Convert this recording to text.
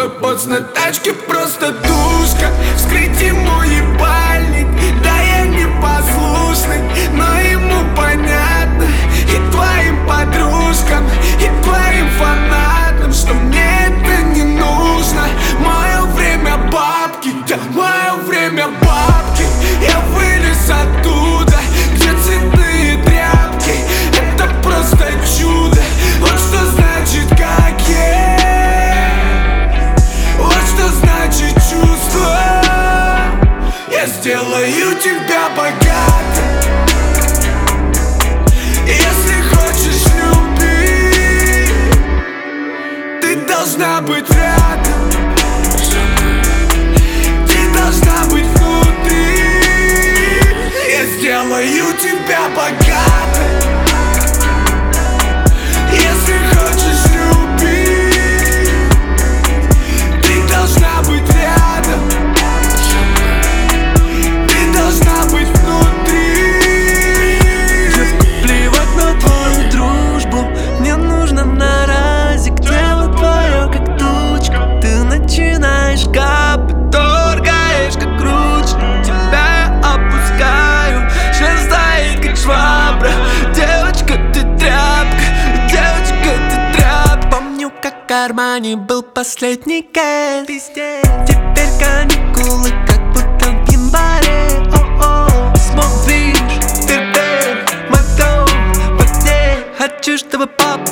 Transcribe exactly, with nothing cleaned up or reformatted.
Твой поц на тачке просто душка. Вскрыть ему ебальник, да я непослушный, но ему понятно, и твоим подружкам, и твоим фанатам, что мне это не нужно. Мое время бабки, да, мое время бабки. Я вылез оттуда, где цветные тряпки. Это просто чудо, вот что значит как я. Вот что значит чувство. Я сделаю тебя богатым. Если хочешь любить, ты должна быть рядом. Ты должна быть внутри. Я сделаю тебя богатым. Если хочешь любить, ты должна быть рядом. Ты должна быть внутри. Девку, плевать на твою дружбу. Мне нужно на разик. Тело твое как тучка. Ты начинаешь капать, торгаешь как ручка. Тебя я опускаю, шерстает как швабра. Девочка, ты тряпка, девочка, ты тряпка. Помню, как в кармане был последний кэш. Теперь каникулы, как будто в январе. О-о, смотришь, теперь мой дом в воде. Хочу, чтобы папа